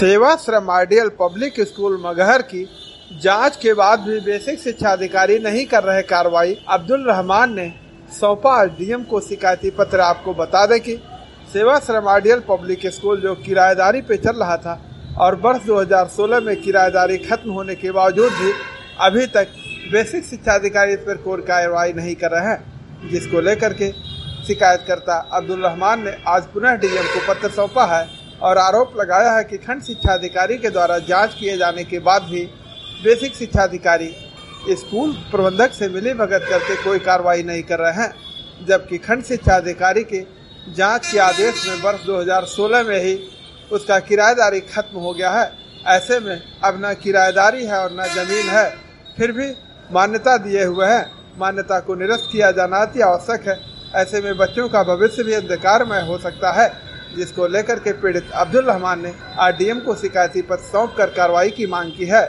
Sevashram ideal public school Maghar की जांच के बाद भी बेसिक शिक्षा अधिकारी नहीं कर रहे कार्रवाई। अब्दुल रहमान ने सौंपा डीएम को शिकायती पत्र। आपको बता दें कि सेवाश्रम आइडियल पब्लिक स्कूल जो किराएदारी पे चल रहा था और वर्ष 2016 में किराएदारी खत्म होने के बावजूद भी अभी तक बेसिक शिक्षा अधिकारी इस पर कोई कार्रवाई नहीं कर रहे हैं, जिसको लेकर के शिकायतकर्ता अब्दुल रहमान ने आज पुनः डीएम को पत्र सौंपा है और आरोप लगाया है कि खंड शिक्षा अधिकारी के द्वारा जांच किए जाने के बाद भी बेसिक शिक्षा अधिकारी स्कूल प्रबंधक से मिलीभगत करके कोई कार्रवाई नहीं कर रहे हैं, जबकि खंड शिक्षा अधिकारी के जांच के आदेश में वर्ष 2016 में ही उसका किराएदारी खत्म हो गया है। ऐसे में अब न किराएदारी है और न जमीन है, फिर भी मान्यता दिए हुए हैं। मान्यता को निरस्त किया जाना अति आवश्यक है। ऐसे में बच्चों का भविष्य भी अंधकारमय हो सकता है, जिसको लेकर के पीड़ित अब्दुल रहमान ने आरडीएम को शिकायती पत्र सौंप कर कार्रवाई की मांग की है।